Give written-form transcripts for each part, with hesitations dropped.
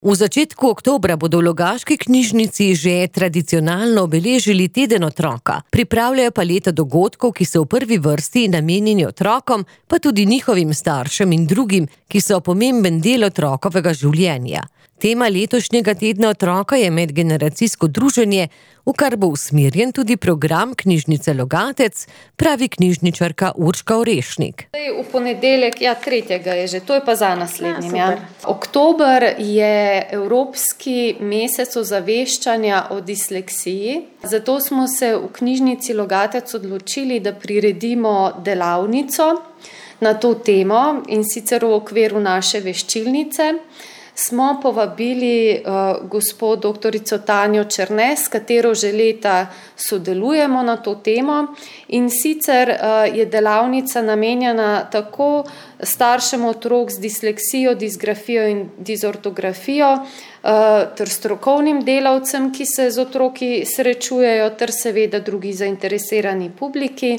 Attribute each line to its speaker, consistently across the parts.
Speaker 1: V začetku oktobra bodo v Logaški knjižnici že tradicionalno obeležili teden otroka. Pripravljajo pa leto dogodkov, ki so v prvi vrsti namenjeni otrokom, pa tudi njihovim staršem in drugim, ki so pomemben del otrokovega življenja. Tema letošnjega tedna otroka je medgeneracijsko druženje, v kar bo usmerjen tudi program Knjižnice Logatec, pravi knjižničarka Urška Orešnik.
Speaker 2: V ponedeljek, 3. je že, to je pa za naslednjim. Oktober je Evropski mesec ozaveščanja o disleksiji, zato smo se v Knjižnici Logatec odločili, da priredimo delavnico na to temo, in sicer v okviru naše veščilnice. Smo povabili gospod doktorico Tanjo Černe, s katero že leta sodelujemo na to temo, in sicer je delavnica namenjena tako staršem otrok z disleksijo, disgrafijo in dizortografijo ter strokovnim delavcem, ki se z otroki srečujejo, ter seveda drugi zainteresirani publiki.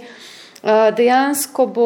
Speaker 2: Dejansko bo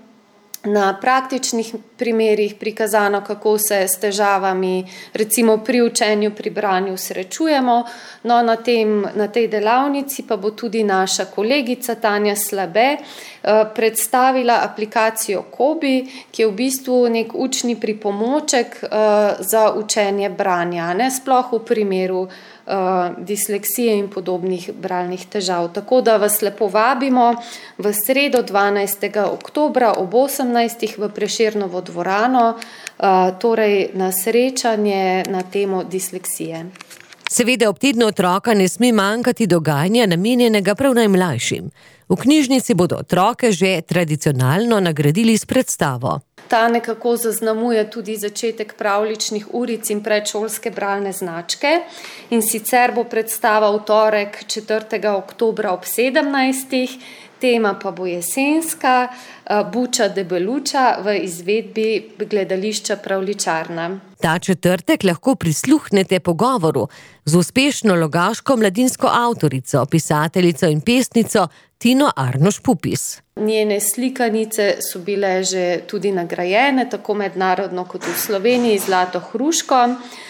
Speaker 2: na praktičnih primerih prikazano, kako se s težavami, recimo pri učenju, pri branju srečujemo. No, na tej delavnici pa bo tudi naša kolegica Tanja Slabe predstavila aplikacijo Kobi, ki je v bistvu nek učni pripomoček za učenje branja, sploh v primeru disleksije in podobnih bralnih težav. Tako da vas lepo vabimo v sredo 12. oktobra ob 18. v Prešernovo dvorano, torej na srečanje na temo disleksije.
Speaker 1: Seveda ob tednu otroka ne sme manjkati dogajanja namenjenega prav najmlajšim. V knjižnici bodo otroke že tradicionalno nagradili s predstavo.
Speaker 2: Ta nekako zaznamuje tudi začetek pravljičnih uric in predšolske bralne značke, in sicer bo predstava v torek 4. oktobra ob 17. Tema pa bo jesenska, Buča debeluča v izvedbi gledališča Pravljičarna.
Speaker 1: Ta četrtek lahko prisluhnete pogovoru z uspešno logaško mladinsko avtorico, pisateljico in pesnico Tino Arnoš Pupis.
Speaker 2: Njene slikanice so bile že tudi nagrajene, tako mednarodno kot v Sloveniji, zlato hruško.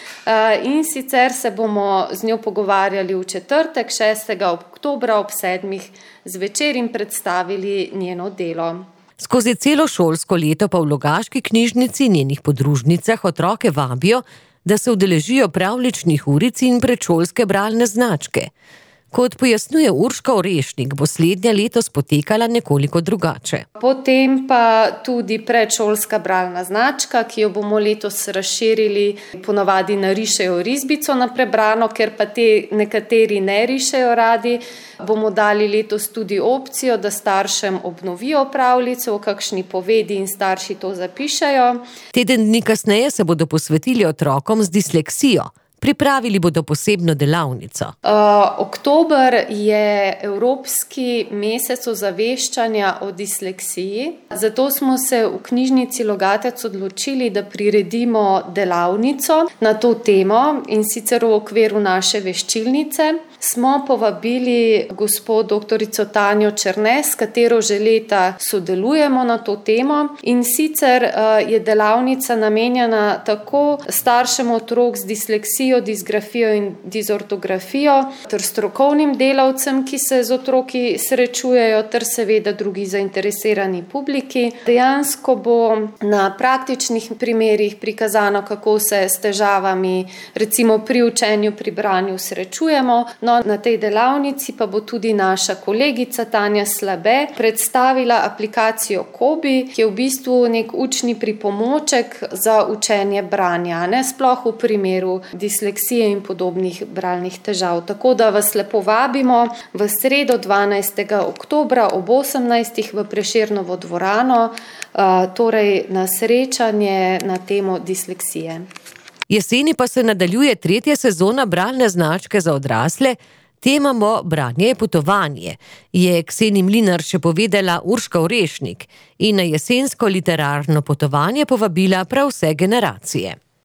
Speaker 2: In sicer se bomo z njo pogovarjali v četrtek, 6. oktobra ob 7. zvečer in predstavili njeno delo.
Speaker 1: Skozi celo šolsko leto pa v Logaški knjižnici in njenih podružnicah otroke vabijo, da se udeležijo pravljičnih uric in predšolske bralne značke. Kot pojasnjuje Urška Orešnik, bo slednja letos potekala nekoliko drugače.
Speaker 2: Potem pa tudi predšolska bralna značka, ki jo bomo letos razširili. Ponavadi narišejo risbico na prebrano, ker pa te nekateri ne rišejo radi. Bomo dali letos tudi opcijo, da staršem obnovijo pravljico v kakšni povedi in starši to zapišejo.
Speaker 1: Teden dni kasneje se bodo posvetili otrokom z disleksijo. Pripravili bodo posebno delavnico.
Speaker 2: Oktober je Evropski mesec ozaveščanja o disleksiji, zato smo se v Knjižnici Logatec odločili, da priredimo delavnico na to temo, in sicer v okviru naše veščilnice. Smo povabili gospod doktorico Tanjo Černe, s katero že leta sodelujemo na to temo, in sicer je delavnica namenjena tako staršem otrok z disleksijo, disgrafijo in dizortografijo ter strokovnim delavcem, ki se z otroki srečujejo, ter seveda drugi zainteresirani publiki. Dejansko bo na praktičnih primerih prikazano, kako se s težavami, recimo pri učenju, pri branju srečujemo. No, na tej delavnici pa bo tudi naša kolegica Tanja Slabe predstavila aplikacijo Kobi, ki je v bistvu nek učni pripomoček za učenje branja, sploh v primeru disleksije in podobnih bralnih težav. Tako da vas lepo vabimo v sredo 12. oktobra ob 18. v Prešernovo dvorano, torej na srečanje na temo disleksije.
Speaker 1: Jeseni pa se nadaljuje 3. sezona bralne značke za odrasle. Tema bo Branje je potovanje, je Kseni Mlinar še povedala Urška Orešnik, in na jesensko literarno potovanje povabila prav vse generacije.